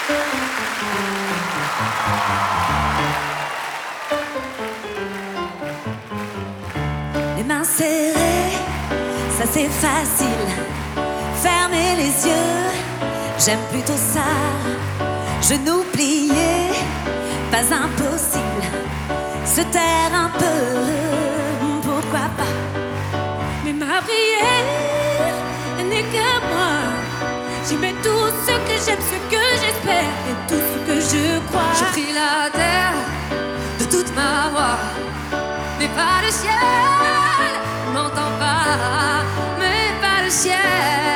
Les mains serrées, ça c'est facile. Fermer les yeux, j'aime plutôt ça. Genoux pliés, pas impossible. Se taire un peu, pourquoi pas. Mais ma prière, elle n'est que moi. J'y mets tout ce que j'aime, ce que j'espère et tout ce que je crois. Je prie la terre de toute ma voix, mais pas le ciel, n'entends pas, mais pas le ciel.